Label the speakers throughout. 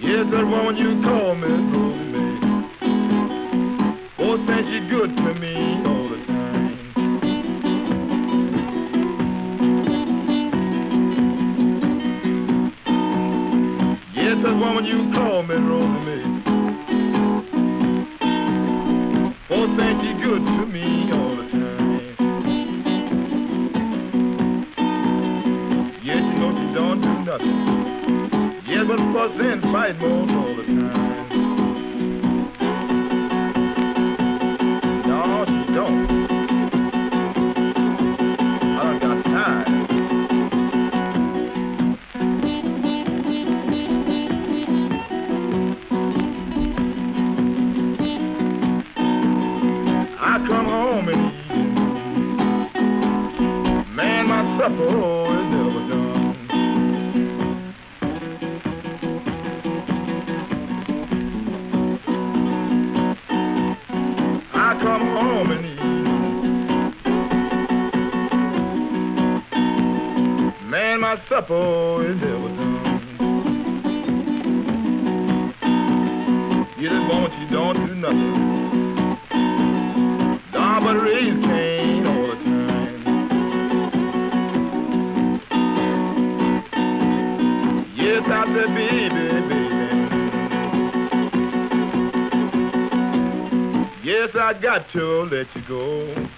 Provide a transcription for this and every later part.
Speaker 1: Yes, that woman you call me, Rosemary. Oh, since she's good to me all the time. Yes, that woman you call me, Rosemary. Oh, since she's good to me all the time. Yes, you know she don't do nothing. Yes, but fuss and fight more all the time. No, she don't. I done got tired. I come home and eat. Man, my supper, oh, is never done. I come home and eat. Man, my supper, oh, is never done. Yeah, this woman, she don't do nothing. Nah, but raise Cain all the time. Yes, I said, baby, baby. Yes, I got to let you go.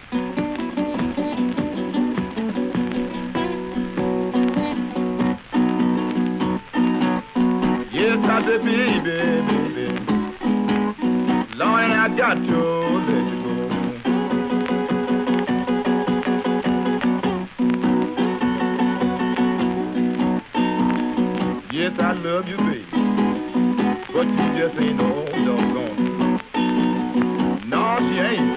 Speaker 1: Yes, I said, baby, baby. Lord, I got to let you go. Yes, I love you, baby, but you just ain't no doggone. No, she ain't.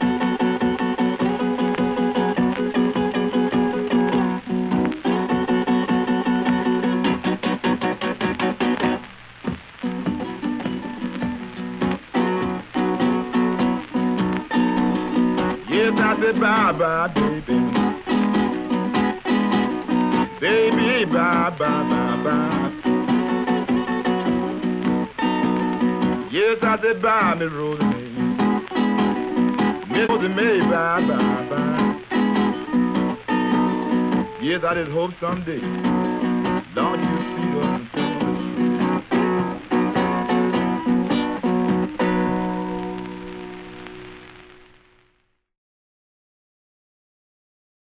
Speaker 1: Yes, I said bye-bye, baby. Baby, bye-bye. Yes, I said bye, Miss Rosemary. Miss Rosemary, bye. Yes, I just hope someday, Lord, you see her.